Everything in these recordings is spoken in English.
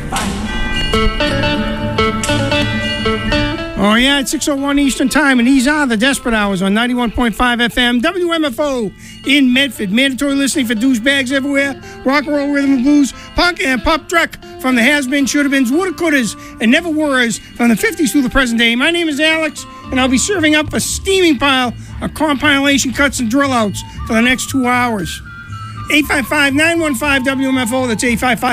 Oh, yeah, it's 6:01 Eastern Time, and these are the Desperate Hours on 91.5 FM, WMFO in Medford. Mandatory listening for douchebags everywhere, rock and roll, rhythm and blues, punk and pop truck from the has-been, should-have-beens, woulda-couldas, and never-were's from the 50s through the present day. My name is Alex, and I'll be serving up a steaming pile of compilation cuts and drill-outs for the next 2 hours. 855-915-WMFO, that's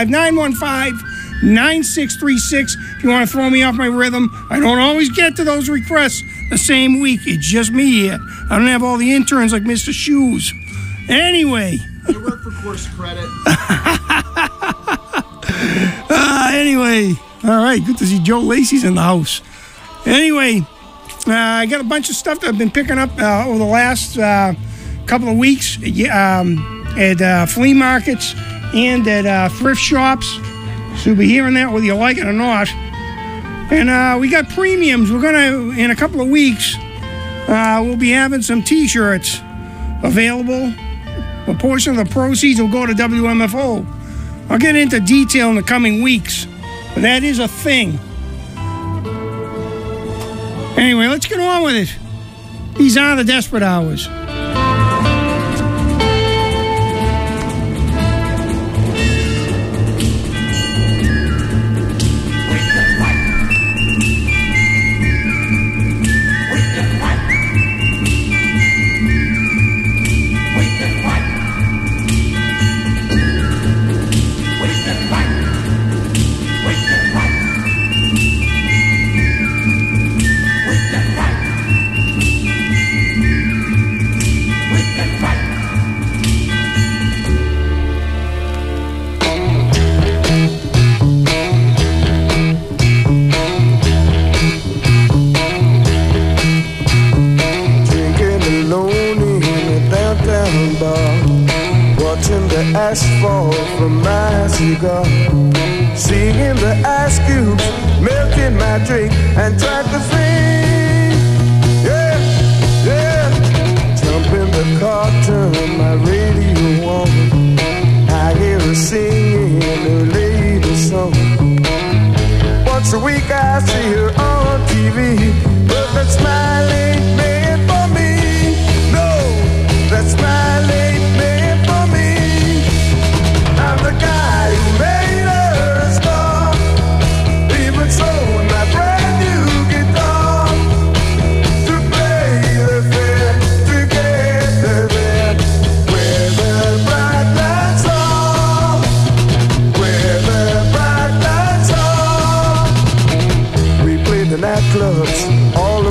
855-915-9636. If you want to throw me off my rhythm, I don't always get to those requests the same week. It's just me here. I don't have all the interns like Mr. Shoes. Anyway. I work for course credit. Anyway. All right, good to see Joe Lacey's in the house. Anyway, I got a bunch of stuff that I've been picking up over the last couple of weeks at flea markets and at thrift shops. So you'll be hearing that whether you like it or not. And we got premiums. We're going to, in a couple of weeks, we'll be having some T-shirts available. A portion of the proceeds will go to WMFO. I'll get into detail in the coming weeks, but that is a thing. Anyway, let's get on with it. These are the Desperate Hours. Asphalt from my cigar, seeing the ice cubes melt in my drink, and tried to think, yeah, yeah. Jump in the car, turn my radio on. I hear her singing her latest song. Once a week I see her on TV, but that smile ain't made for me. No, that smile ain't made for me. I'm the guy who made her a star, even sold my brand new guitar to play the fair, to get her there, where the bright lights are, where the bright lights are. We played the nightclubs all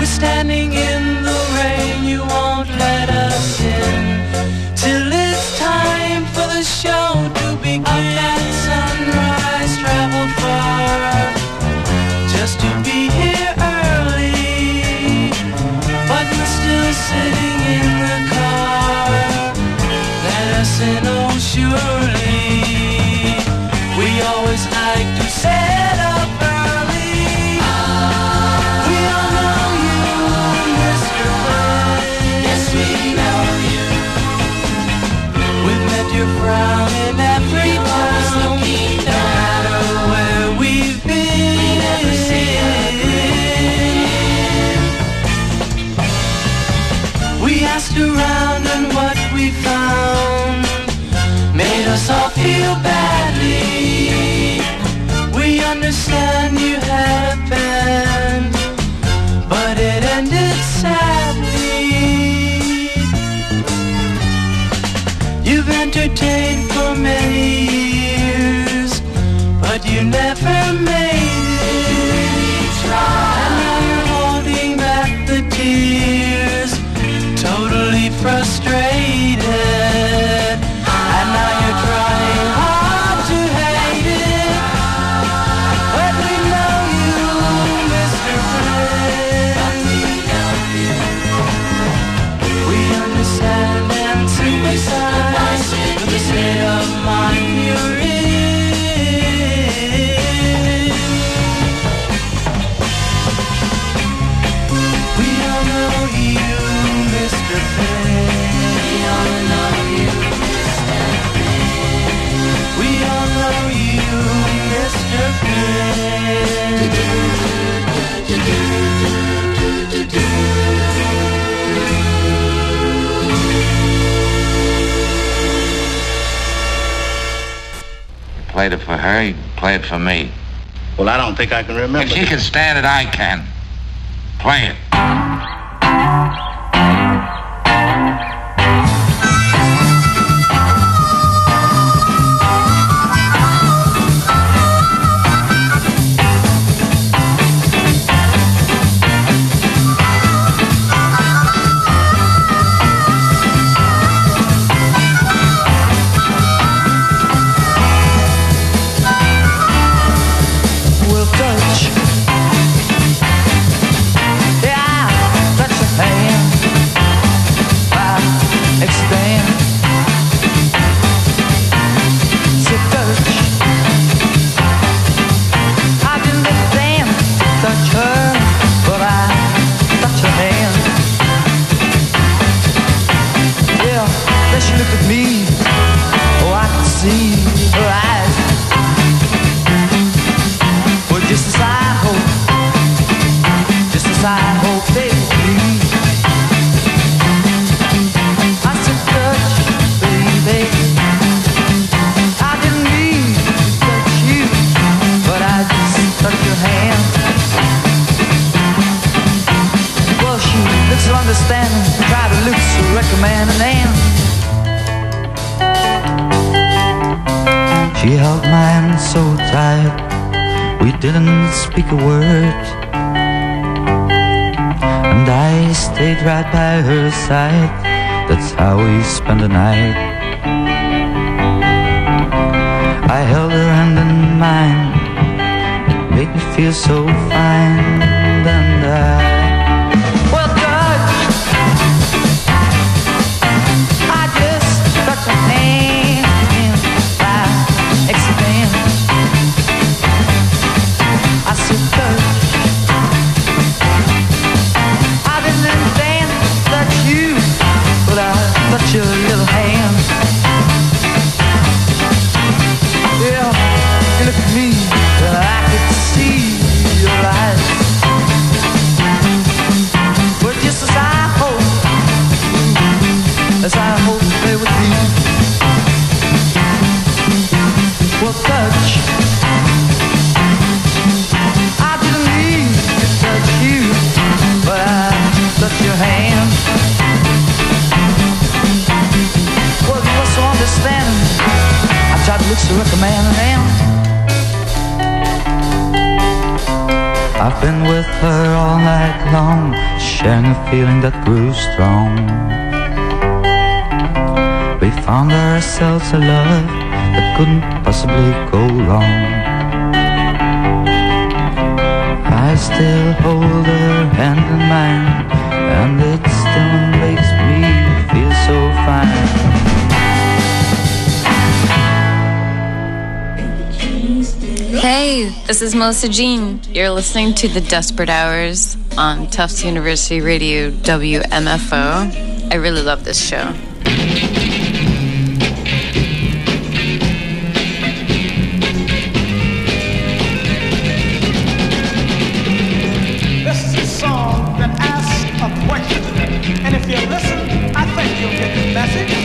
We're standing in the rain, you won't let us in till it's time for the show to begin. Up at sunrise, traveled far just to be here early, but we're still sitting in the car. Let us in, oh surely. We always like to set up early. We all know you, Mr. Friend. Yes, we know you. We've met your frown in every town, no matter where we've been. We never see it. We asked around and what we found made us all feel badly. We understand you had a band, but it ended sadly. You've entertained for many years, but you never made it. And now you're holding back the tears, totally frustrated. And now you're trying hard to hate it, but we know you, Mr. Friend. We understand and sympathize with the state of mind you're in. We all know you, Mr. Friend. We all know you. We all know you, Mr. Friend. Played it for her, you play it for me. Well, I don't think I can remember. If she can stand it, I can. Play it. We'll touch. Yeah, touch your hand. By accident. So touch. I didn't intend to touch her, but I touched her hand. Yeah, then she looked at me. Oh, I could see her eyes. Well, just as I hope they would be. I said, touch, baby. I didn't mean to touch you, but I just touched your hand. Well, she looked so understanding, tried to look so recommending, and she held my hand so tight. We didn't speak a word, and I stayed right by her side. That's how we spent the night. I held her hand in mine. It made me feel so fine. And well, touch. I just touched her hand by accident. I said touch. I didn't intend to touch you, but I touched your little hand. Yeah, you look at me, but I could see your eyes. But just as I hoped they would be. Well, touch. Touch your hand. Well, you were so understanding. I tried to look so recommending, and I've been with her all night long. sharing a feeling that grew strong. We found ourselves a love that couldn't possibly go wrong. I still hold her hand in mine, and it still makes me feel so fine. Hey, this is Melissa Jean. You're listening to The Desperate Hours on Tufts University Radio WMFO. I really love this show. This is a song that asks a question, and if you listen, I think you'll get the message.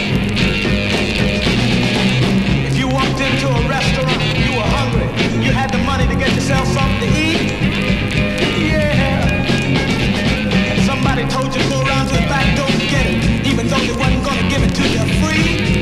If you walked into a restaurant, you were hungry, you had the money to get yourself something to eat, yeah, and somebody told you to go around to the back door and get it, even though they wasn't gonna give it to you free.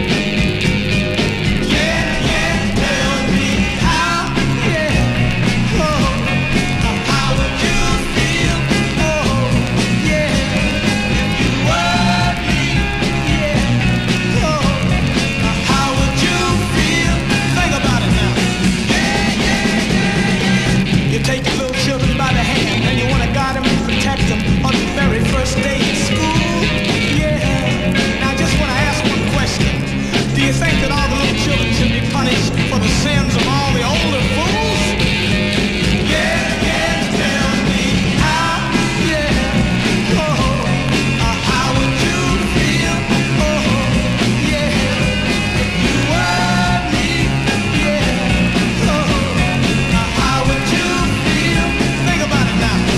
You think that all the little children should be punished for the sins of all the older fools? Yeah, yeah, tell me how, yeah, how would you feel, yeah, if you were me, yeah, how would you feel? Think about it now.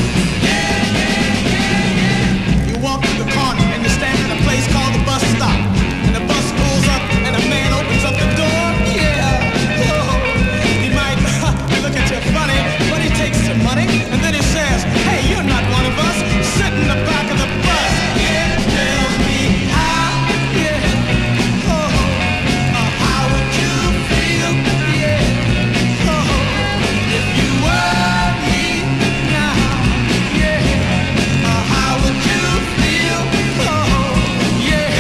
You walk through the corner and you stand in a place called the bus stop, and the bus pulls up and a man opens up the door, yeah, he might look at you funny, but he takes your money, and then he says, hey, you're not one of us, sit in the back of the bus, yeah, tell me how, yeah, how would you feel, yeah, if you were me now, yeah, how would you feel, yeah.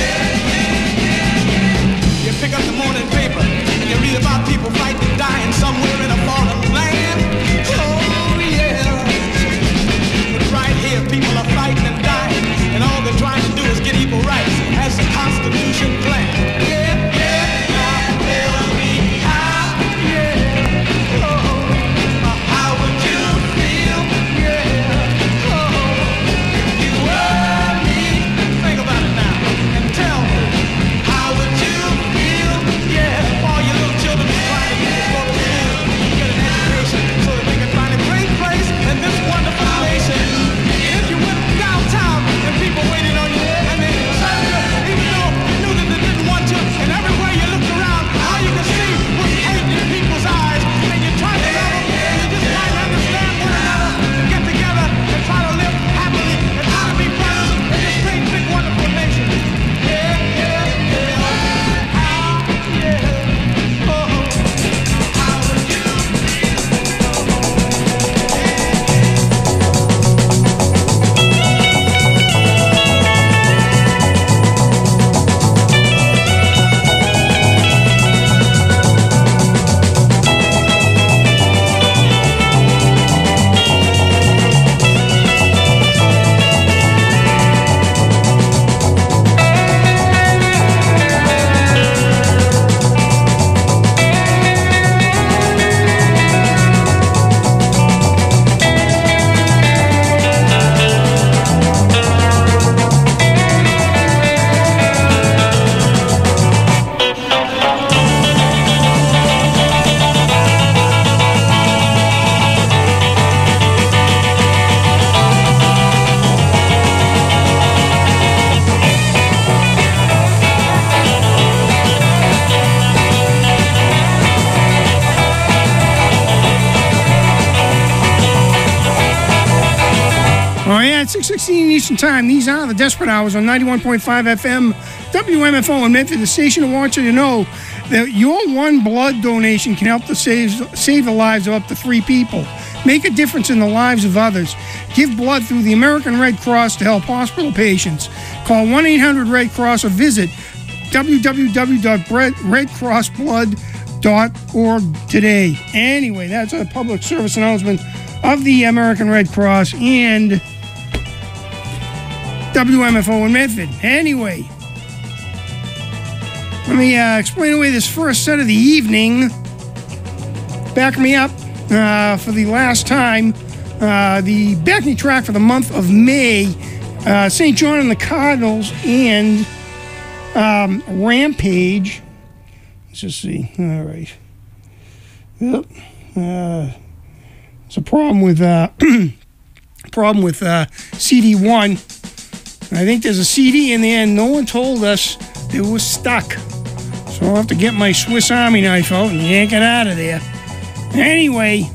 You pick up the morning paper and you read about people fighting and dying somewhere in a foreign land. Oh yeah. But right here people are fighting and dying, and all they're trying to do is get equal rights as the Constitution planned. Yeah, yeah. Now tell me how, yeah. How would you feel, yeah, if you were me? Think about it now and tell me, how would you feel, yeah, all your little children are trying to get to school, get an education so that they can find a great place in this wonderful nation. If you went downtown and people waited on you and they served you, even though you knew that they didn't want you, and everywhere you looked around, all you could see was hate in people's eyes, and you tried to love them, and you just tried to understand one another, and get together and try to live happily and try to be brothers in this great big wonderful nation. Yeah, yeah, yeah. Oh, yeah, it's 6:16 Eastern Time. These are the Desperate Hours on 91.5 FM, WMFO in Memphis. The station that wants you to know that your one blood donation can help to save the lives of up to 3 people. Make a difference in the lives of others. Give blood through the American Red Cross to help hospital patients. Call 1-800-RED-CROSS or visit www.redcrossblood.org today. Anyway, that's a public service announcement of the American Red Cross and WMFO in Medford. Anyway, let me explain away this first set of the evening. Back me up for the last time. The backing track for the month of May, St. John and the Cardinals and Rampage. Let's just see. All right. Yep. It's a problem with CD1. I think there's a CD in there and no one told us it was stuck. So I'll have to get my Swiss Army knife out and yank it out of there. Anyway,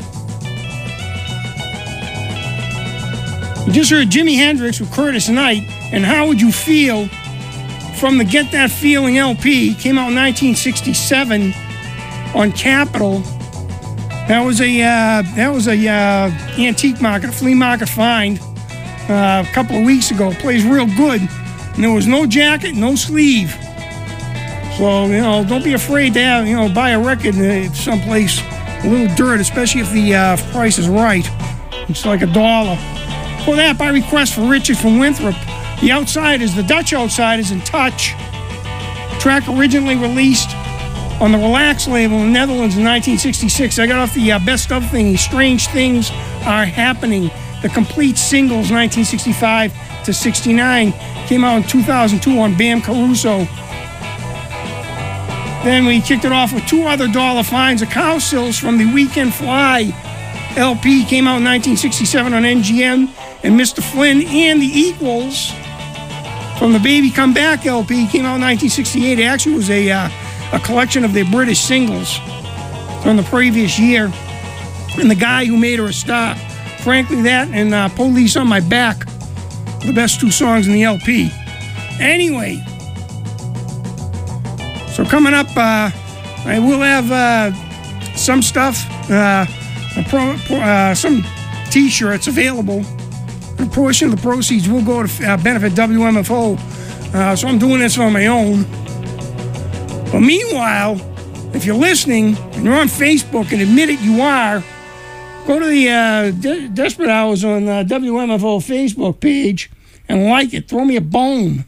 you just heard Jimi Hendrix with Curtis Knight, and How Would You Feel from the Get That Feeling LP. Came out in 1967 on Capitol. That was a antique market, a flea market find a couple of weeks ago. It plays real good, and there was no jacket, no sleeve. So, don't be afraid to buy a record someplace a little dirt, especially if the price is right. It's like $1. For that, by request for Richard from Winthrop, The Outsiders, the Dutch Outsiders, in Touch. Track originally released on the Relax label in the Netherlands in 1966. I got off the Best Of thingy, Strange Things Are Happening. The complete singles, 1965 to 69, came out in 2002 on Bam Caruso. Then we kicked it off with two other dollar finds, a Cow Sills from the Weekend Fly LP, came out in 1967 on NGM, and Mr. Flynn and the Equals from the Baby Come Back LP, came out in 1968. It actually was a collection of their British singles from the previous year. And The Guy Who Made Her a Star. Frankly, that and Police on My Back, the best two songs in the LP. Anyway, so coming up, I will have some stuff, some T-shirts available. A portion of the proceeds will go to benefit WMFO. So I'm doing this on my own. But meanwhile, if you're listening and you're on Facebook and admit it you are, go to the Desperate Hours on WMFO Facebook page and like it. Throw me a bone.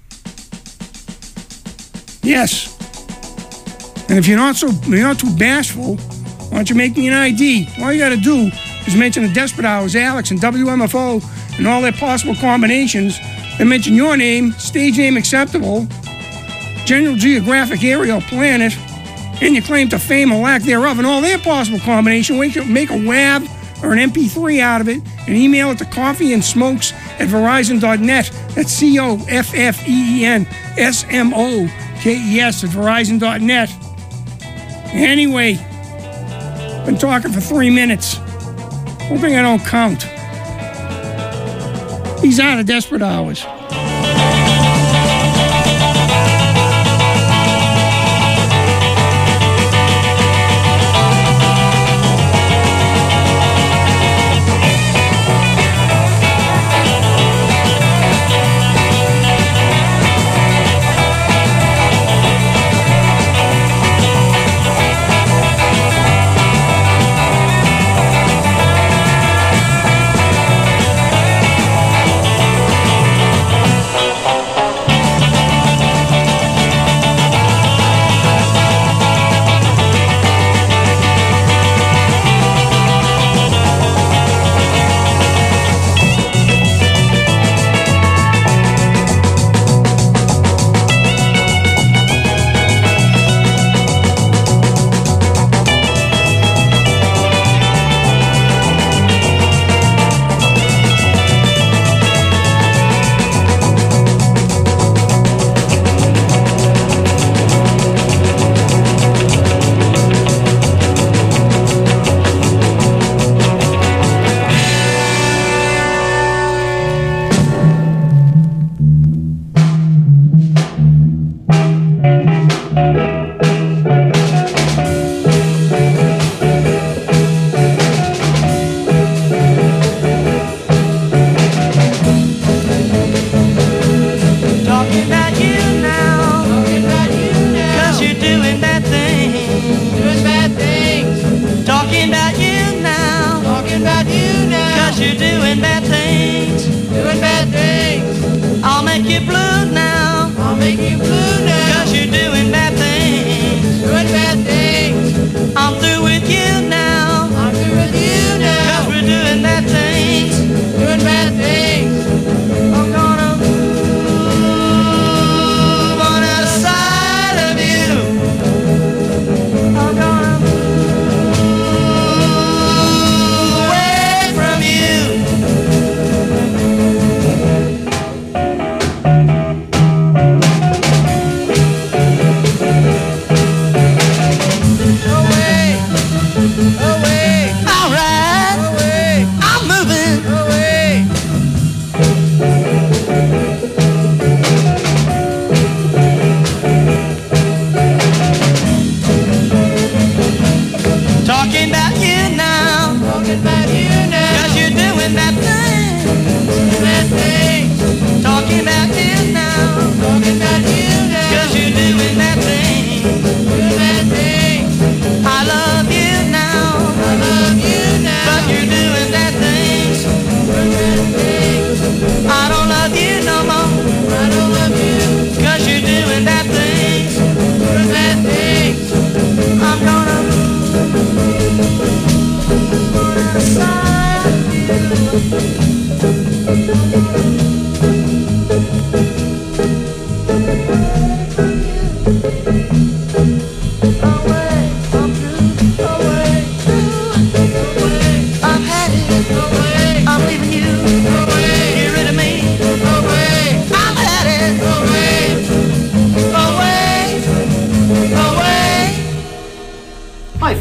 Yes. And if you're not too bashful, why don't you make me an ID? All you got to do is mention the Desperate Hours, Alex, and WMFO, and all their possible combinations. Then mention your name, stage name acceptable, General Geographic Aerial Planet, and your claim to fame or lack thereof, and all their possible combinations. Make a WAV or an MP3 out of it, and email it to coffeeandsmokes@verizon.net. That's COFFEENSMOKES@verizon.net. Anyway, been talking for 3 minutes. Hoping I don't count. These are the Desperate Hours.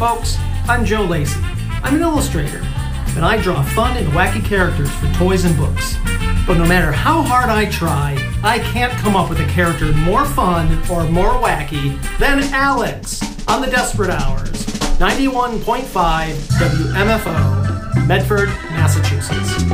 folks, I'm Joe Lacey. I'm an illustrator, and I draw fun and wacky characters for toys and books. But no matter how hard I try, I can't come up with a character more fun or more wacky than Alex on the Desperate Hours. 91.5 WMFO, Medford, Massachusetts.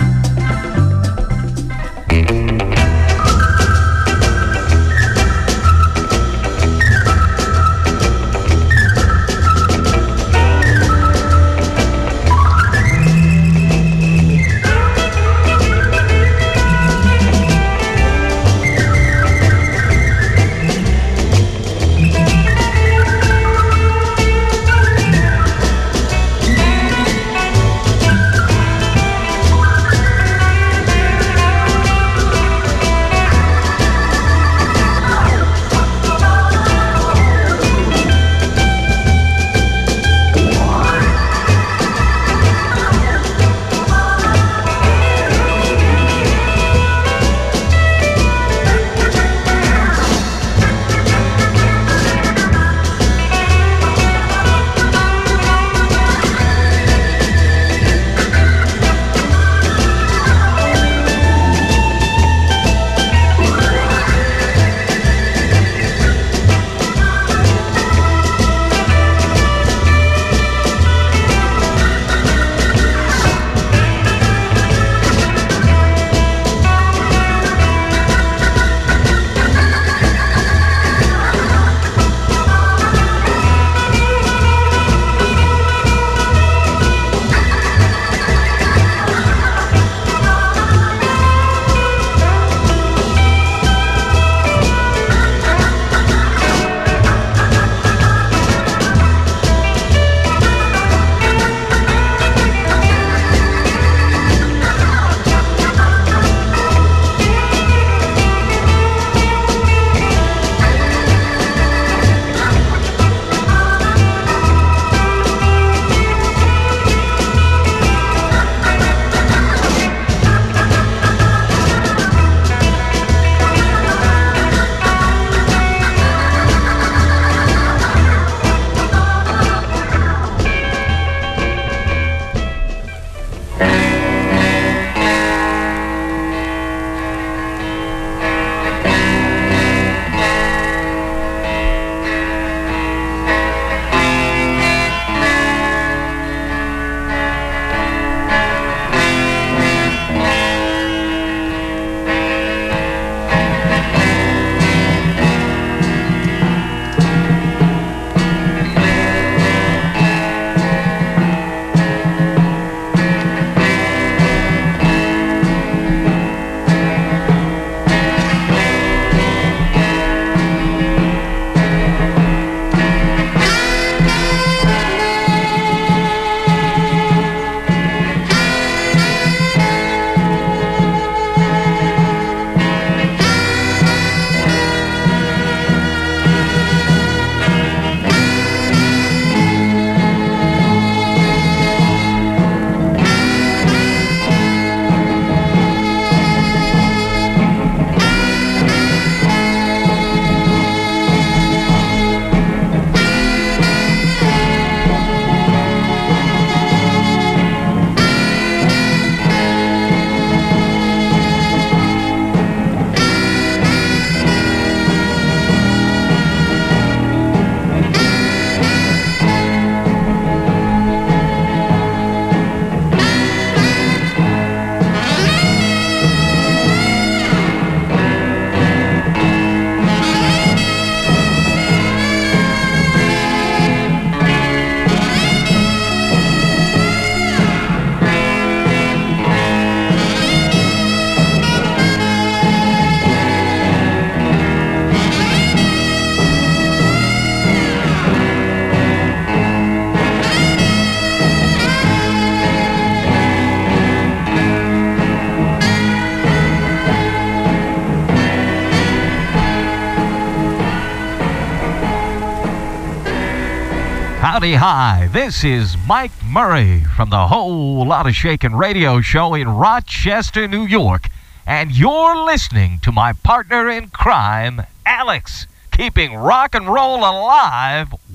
Howdy hi, this is Mike Murray from the Whole Lotta Shakin' radio show in Rochester, New York, and you're listening to my partner in crime, Alex, keeping rock and roll alive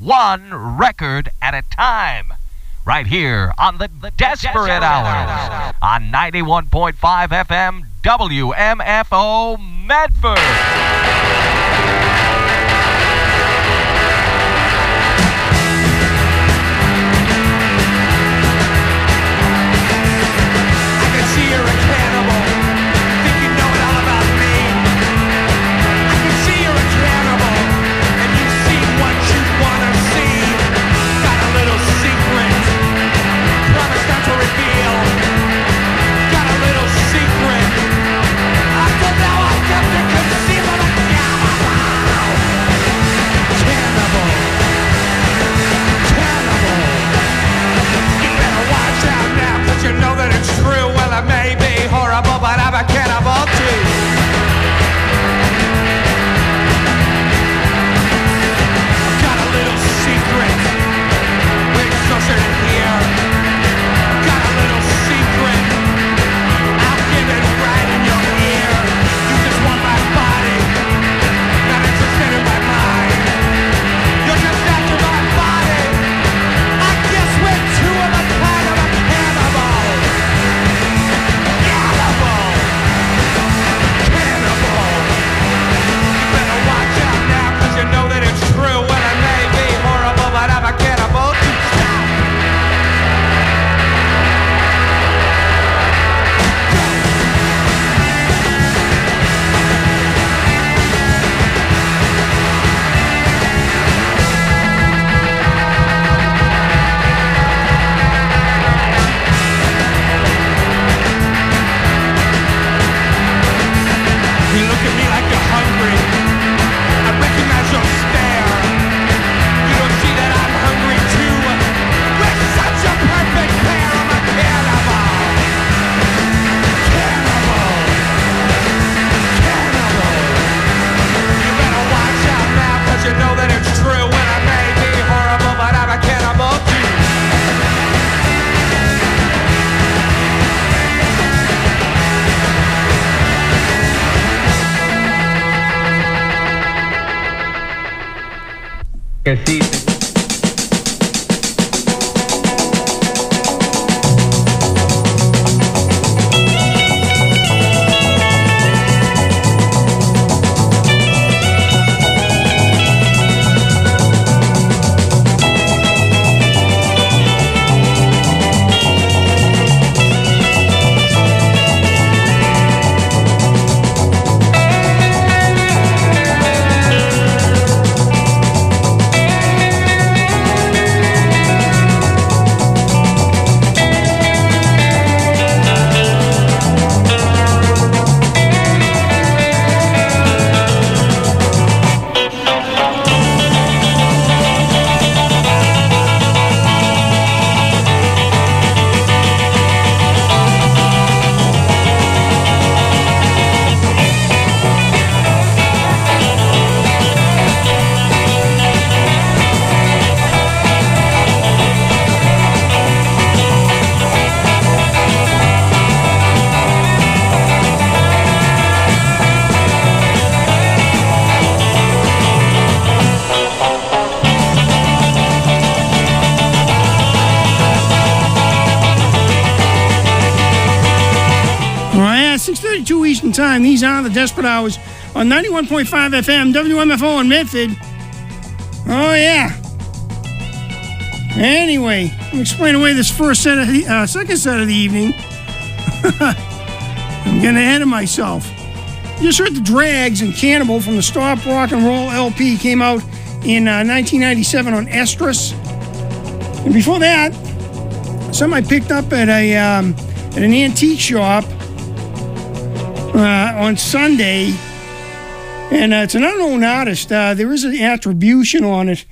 one record at a time. Right here on the Desperate Hours on 91.5 FM WMFO Medford. You know that it's true, well it may be horrible, but I'm a cannibal too. I've got a little secret, we're closer to here. I've got a little secret, I'll give it right in your ear. You just want my body, not interested in my mind. You're just after my body, I guess we're two of a kind of a cannibal. You know that it's true, well it may be horrible, but I'm a cannibal to stop. You look at me like you're hungry, I recognize your stare. You don't see that I'm hungry too. We're such a perfect pair. I'm a cannibal. Cannibal. Cannibal. You better watch out now, cause you know that it's true. When I may be horrible, but I'm a cannibal too. Que sí. Time. These are the Desperate Hours on 91.5 FM WMFO in Medford. Oh yeah. Anyway, I'm explaining away this second set of the evening. I'm getting ahead of myself. You just heard the Drags and Cannibal from the Stop Rock and Roll LP, came out in 1997 on Estrus. And before that, some I picked up at an antique shop on Sunday, and it's an unknown artist. There is an attribution on it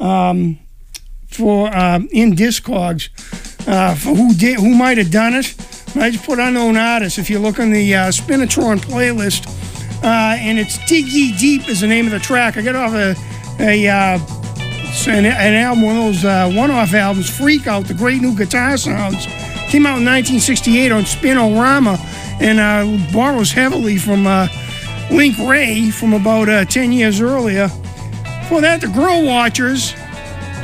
for in Discogs for who might have done it. I just put unknown artist. If you look on the Spinatron playlist, and it's Dig Ye Deep is the name of the track. I got off an album, one of those one-off albums, Freak Out, the Great New Guitar Sounds. Came out in 1968 on Spinorama, and borrows heavily from Link Ray from about 10 years earlier. Before that, the Girl Watchers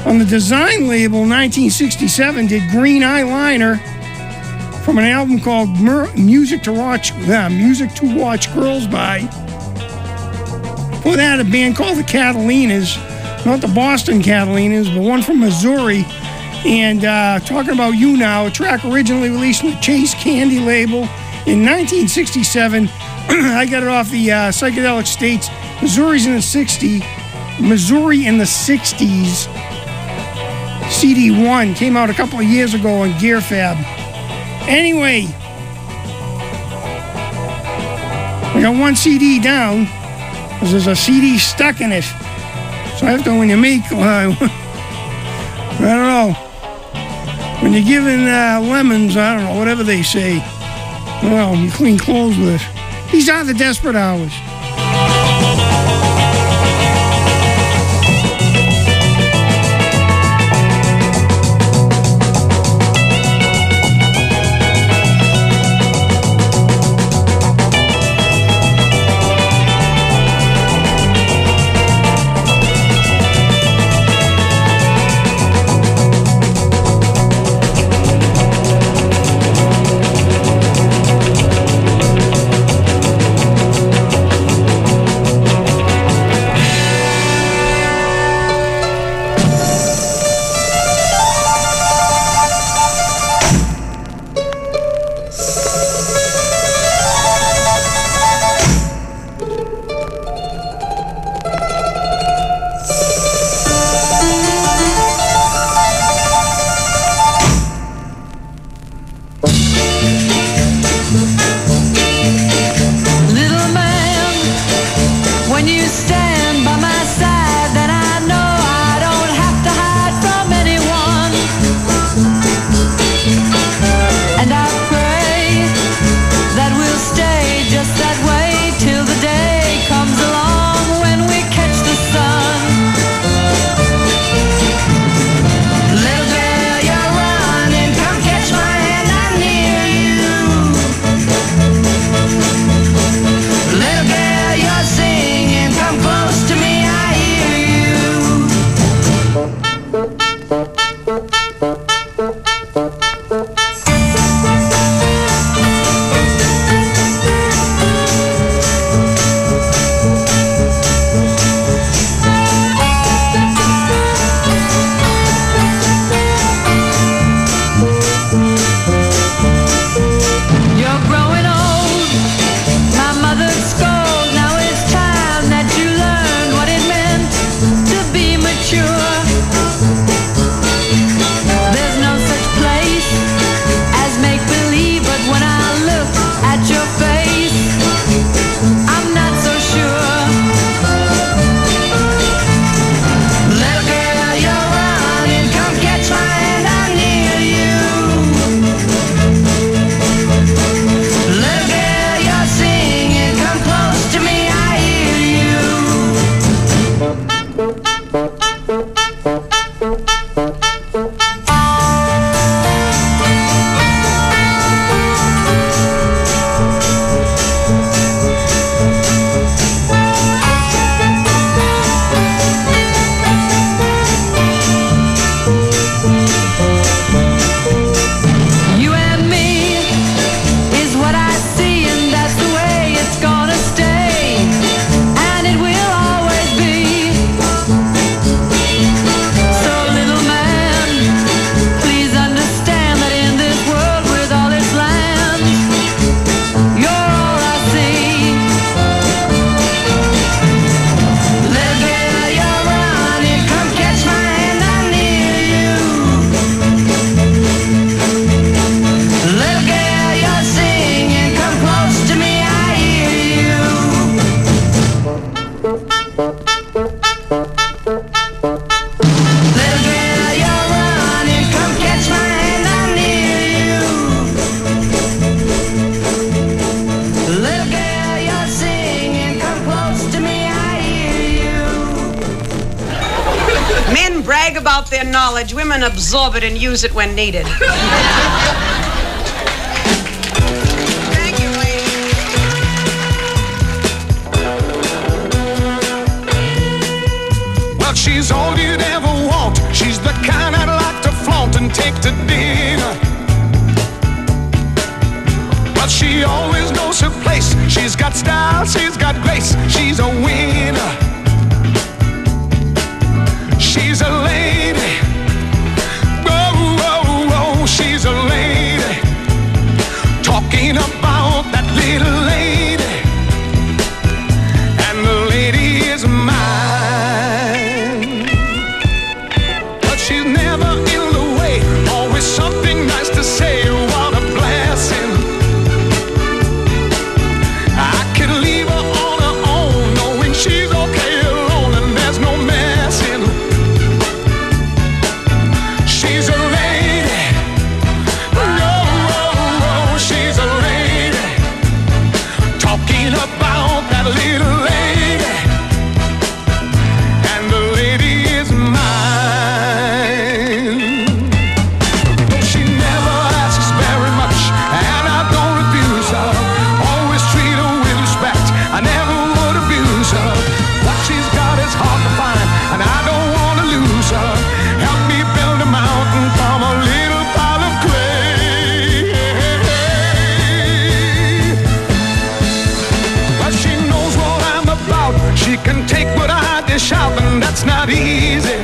On the Design label, 1967, did Green Eyeliner from an album called Music to Watch Girls By. Before that, a band called the Catalinas, not the Boston Catalinas, but one from Missouri. And Talking About You Now, a track originally released on the Chase Candy label in 1967. I got it off the Psychedelic States, Missouri in the 60s. CD1 came out a couple of years ago on Gear Fab. Anyway, I got one CD down because there's a CD stuck in it. So after when you make, I don't know, when you're giving lemons, I don't know, whatever they say, well, you clean clothes with it. These are the Desperate Hours. brag about their knowledge, women absorb it and use it when needed. Thank you, lady. Well, she's all you'd ever want. She's got grace, she's a winner. She's a lady. Oh, oh, oh, she's a lady. Talking about that little lady. And the lady is mine. But she's never in the way. Always something nice to say. What a blessing. I can leave her on her own, knowing she's okay alone and there's no messing. She's a lady. Oh, oh, oh, she's a lady. Talking about that little lady. And the lady is mine. No, she never asks very much, and I don't abuse her. Always treat her with respect. I never would abuse her. What she's got is hard to find, and I don't want to lose her. Help me build a mountain from a little pile of clay. But she knows what I'm about. She can take what I dish out, and that's not easy.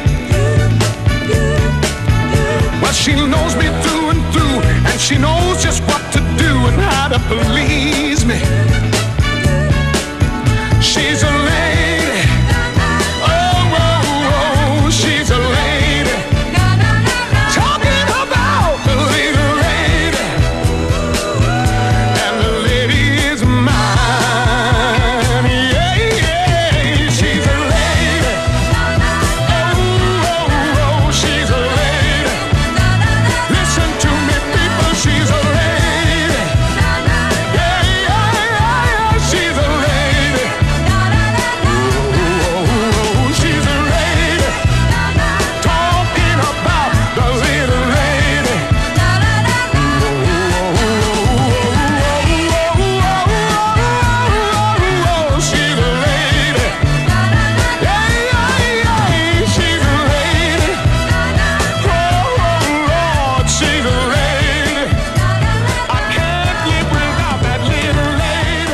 Well, she knows me through and through, and she knows just what to do and how to please me. She's a lady. Oh, oh, oh, she's a lady. Talking about the little lady. And the lady is mine. Yeah, yeah, she's a lady. Oh, oh, oh, she's a lady. Listen to me, people, she's a lady. Yeah, yeah, yeah, she's a lady. Oh, oh, she's a lady. Talking about the little lady. Oh, she's a lady. Yeah, yeah, yeah, she's a lady. Oh, Lord, she's a lady. I can't live without that little lady.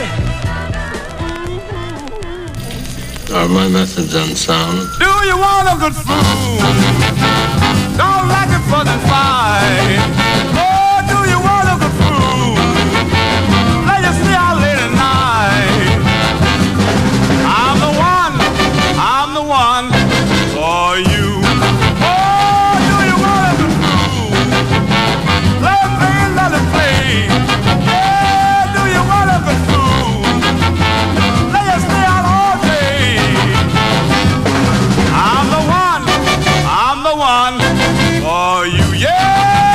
Are my methods unsound? Do you want a good food? Don't like it fuzzy fine. Oh, do you want a good food? Let you see how late at night. I'm the one for you. Oh, do you want a good food? Let it play. Yeah, do you want a good food? Let you stay out all day. I'm the one for you, yeah.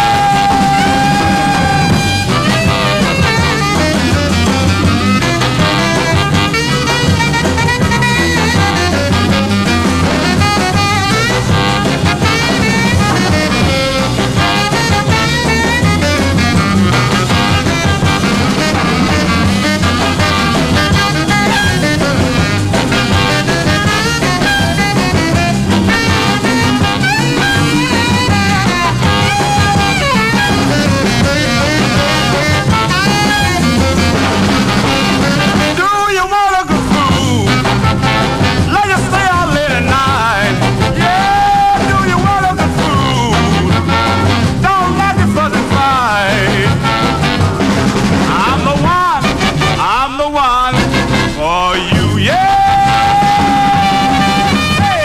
Do you want a good food? Let you stay out late at night. Yeah, do you want a good food? Don't like it fuzzy fight. I'm the one for you, yeah. Hey.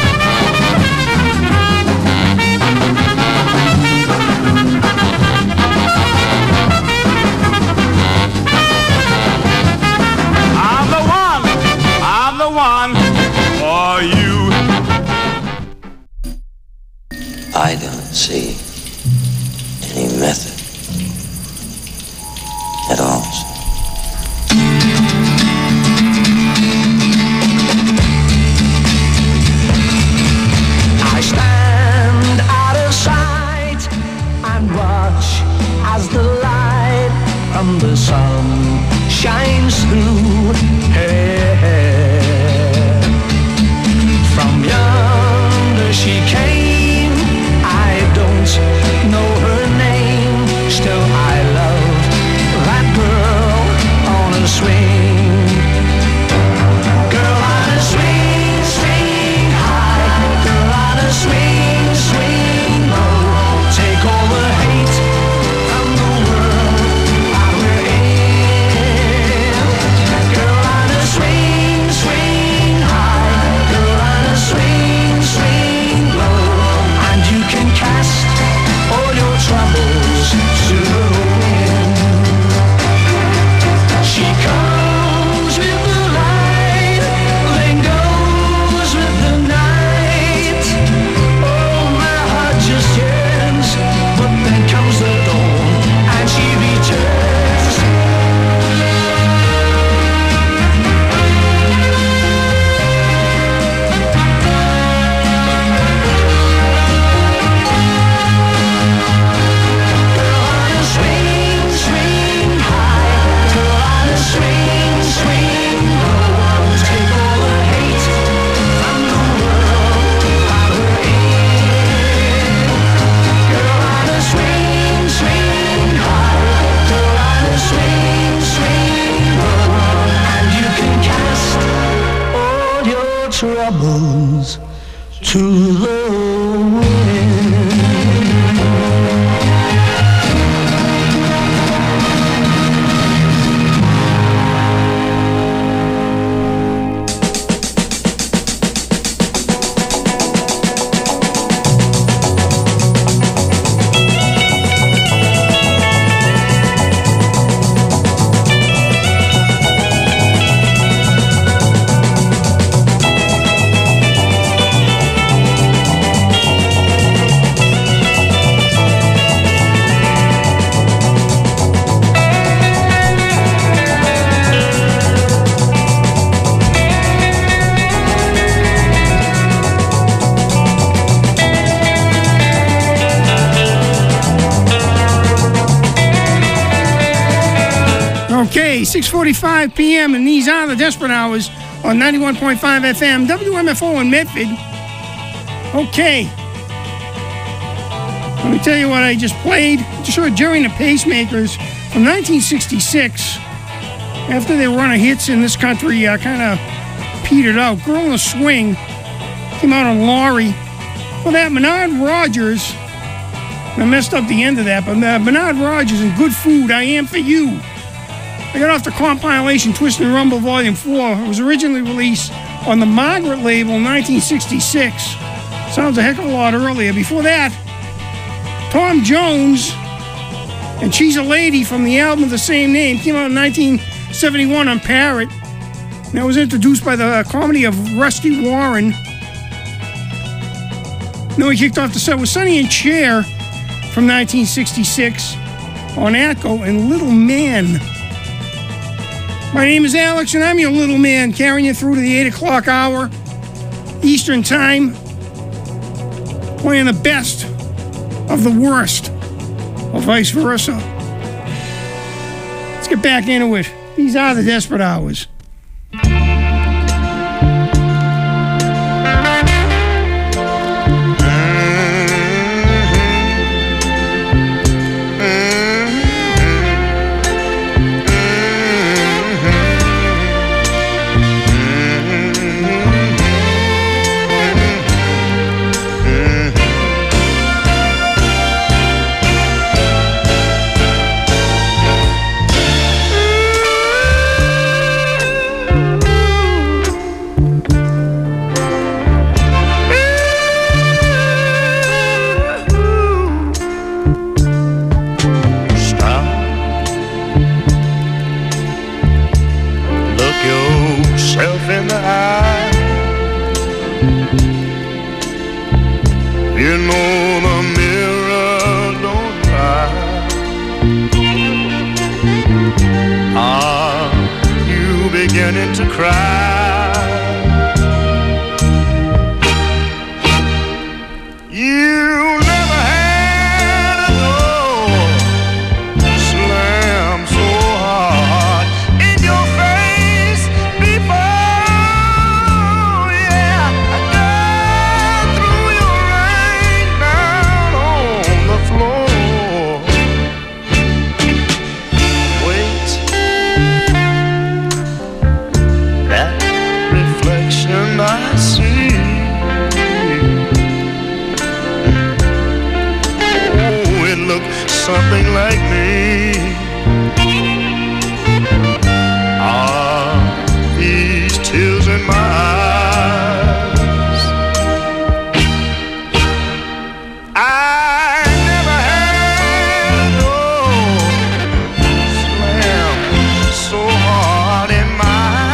I'm the one for you. I don't see any method at all. I stand out of sight and watch as the light from the sun shines through. Hey, hey. From yonder she came. I don't troubles to the wind. Okay, 6:45 p.m. and these are the Desperate Hours on 91.5 FM, WMFO in Medford. Okay. Let me tell you what I just played. Just heard Jerry and the Pacemakers from 1966. After their run of hits in this country kind of petered out. Girl in the Swing came out on Laurie. Well, that Bernard Rogers, I messed up the end of that, but Bernard Rogers and Good Food, I Am For You. I got off the compilation Twist and Rumble Volume 4. It was originally released on the Margaret label in 1966. Sounds a heck of a lot earlier. Before that, Tom Jones and She's a Lady from the album of the same name came out in 1971 on Parrot. And that was introduced by the comedy of Rusty Warren. Then we kicked off the set with Sonny and Cher from 1966 on Atco and Little Man. My name is Alex, and I'm your little man, carrying you through to the 8 o'clock hour, Eastern Time, playing the best of the worst, or vice versa. Let's get back into it. These are the Desperate Hours. To cry, you never had a door slam so hard in your face before. Yeah, I got through your rain down on the floor. Wait. I see. Oh, it looked something like me. Ah, these tears in my eyes. I never had a door slam so hard in my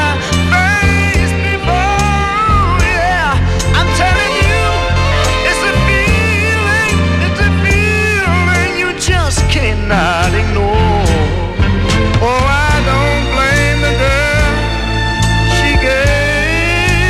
not ignore. Oh, I don't blame the girl. She gave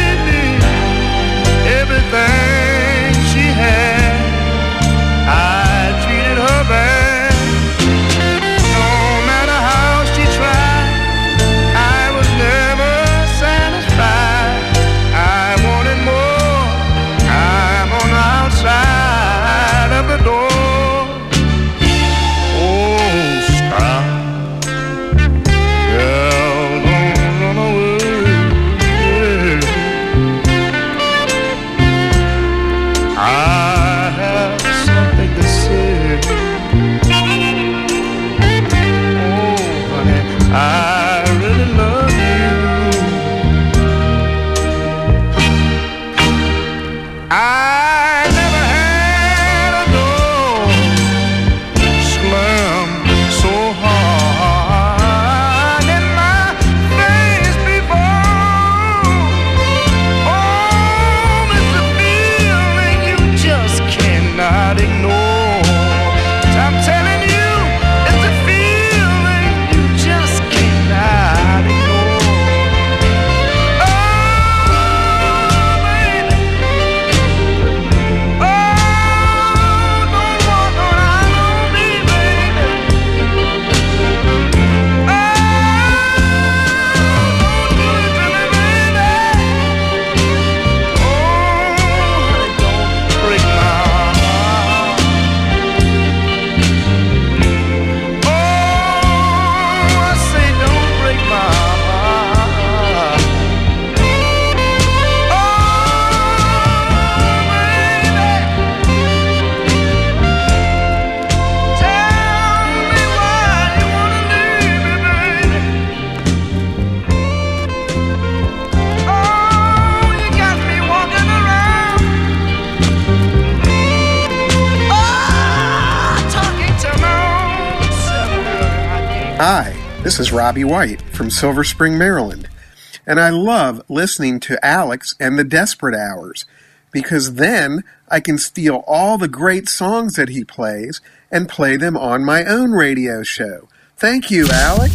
Hi, this is Robbie White from Silver Spring, Maryland, and I love listening to Alex and the Desperate Hours because then I can steal all the great songs that he plays and play them on my own radio show. Thank you, Alex.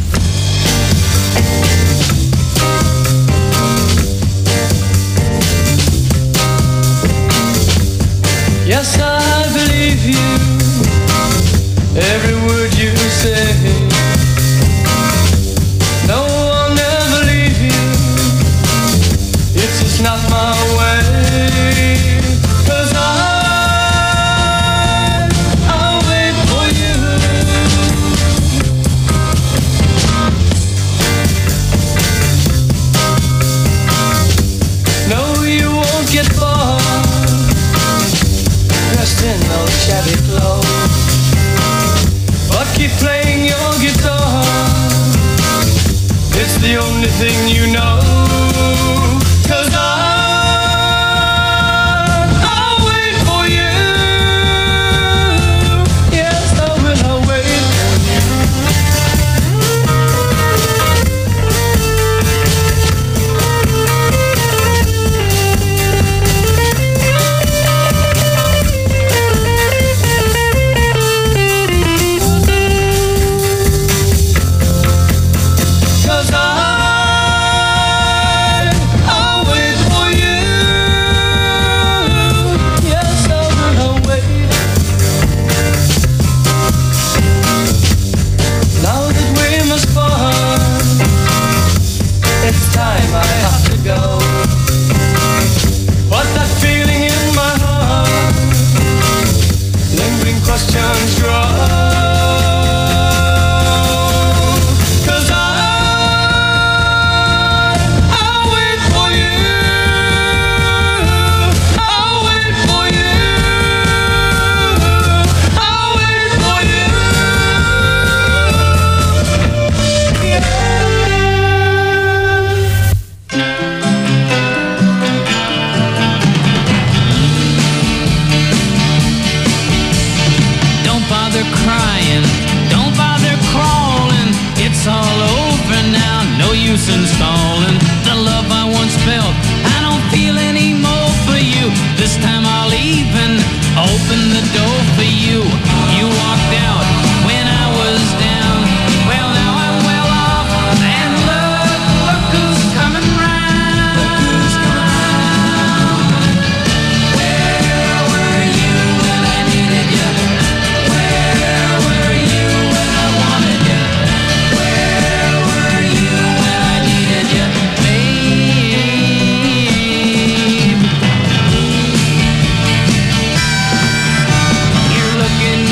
Yes, I believe you, every word you say. No, I'll never leave you, it's just not my way. 'Cause I'll wait for you. No, you won't get bored dressed in those shabby clothes, but keep playing your guitar, it's the only thing you know. 'Cause I'll wait for you. Yes, I will, I'll wait for you. Time I have to go, but that feeling in my heart, lingering questions grow. 'Cause I'll wait for you. I'll wait for you. I'll wait for you. Yeah. Crying, don't bother crawling, it's all over now, no use in stalling. The love I once felt, I don't feel anymore for you. This time I'll even open the door for you. You walked out when I was down, well now I'm well off, and look who's coming round. Where were you when I needed you? Looking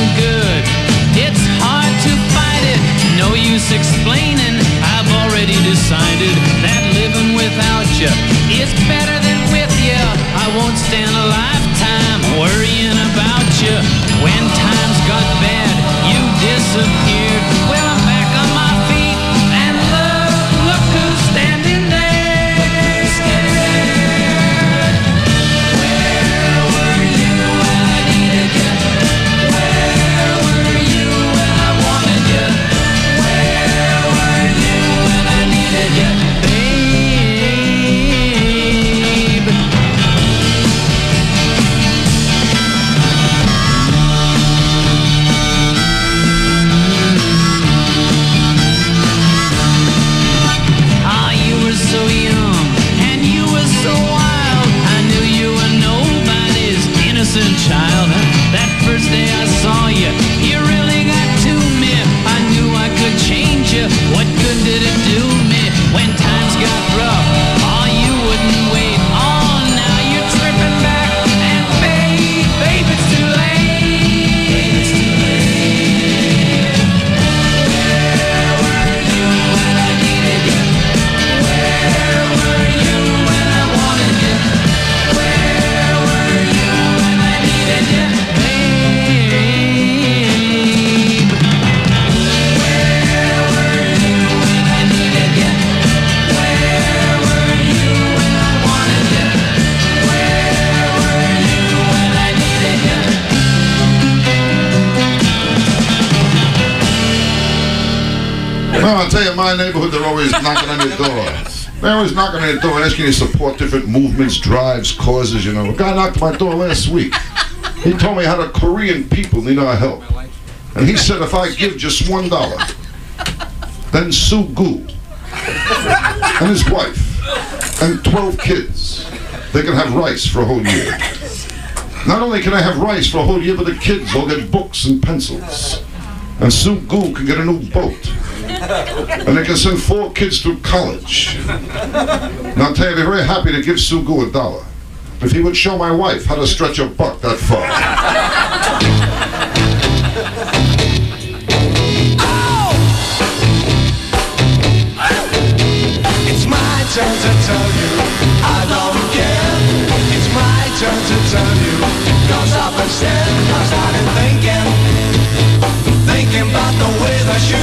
No, I'll tell you, in my neighborhood, they're always knocking on your door. They're always knocking on your door, asking you to support different movements, drives, causes, you know. A guy knocked on my door last week. He told me how the Korean people need our help. And he said if I give just $1, then Sue Gu and his wife and 12 kids, they can have rice for a whole year. Not only can I have rice for a whole year, but the kids will get books and pencils. And Sue Gu can get a new boat. And they can send 4 kids through college. And I'll tell you, I'd be very happy to give Sue Gu $1. If he would show my wife how to stretch a buck that far. It's my turn to tell you I don't care. It's my turn to tell you. Don't stop and stare. I started thinking about the way that you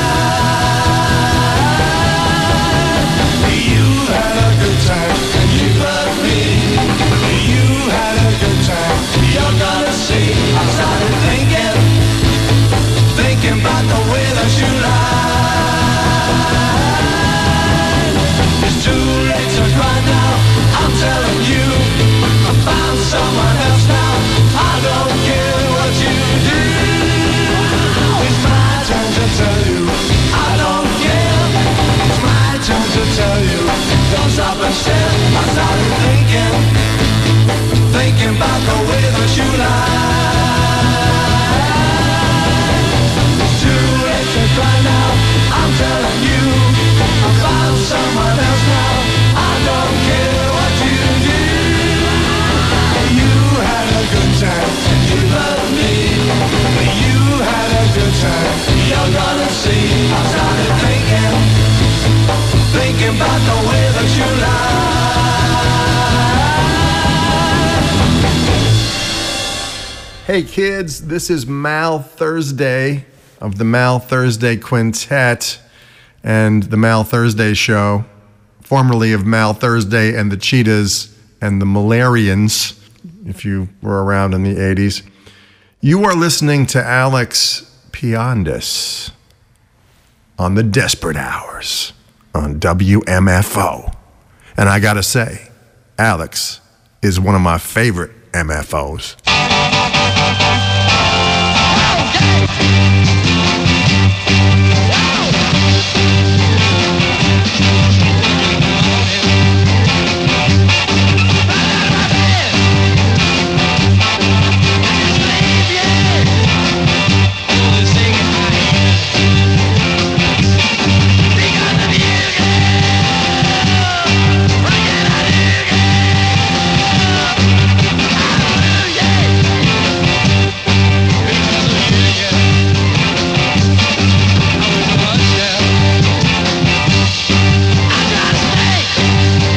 lie. You had a good time and you hurt me. You had a good time. You're gonna see. I started thinking about the way that you lie. It's too late to cry now. I'm telling you, I found someone else now. I don't care what you do. It's my turn to tell you, I don't care. It's my turn to tell you, don't stop and stare. I started thinking about the way that you lie. It's too late to cry now. I'm telling you, I found someone else now. I don't care what you do. You had a good time, you loved me. You had a good time, you're gonna see. I started thinking about the way that you lie. Hey kids, this is Mal Thursday of the Mal Thursday Quintet and the Mal Thursday Show, formerly of Mal Thursday and the Cheetahs and the Malarians, if you were around in the 80s. You are listening to Alex Piandis on the Desperate Hours on WMFO. And I gotta say, Alex is one of my favorite MFOs.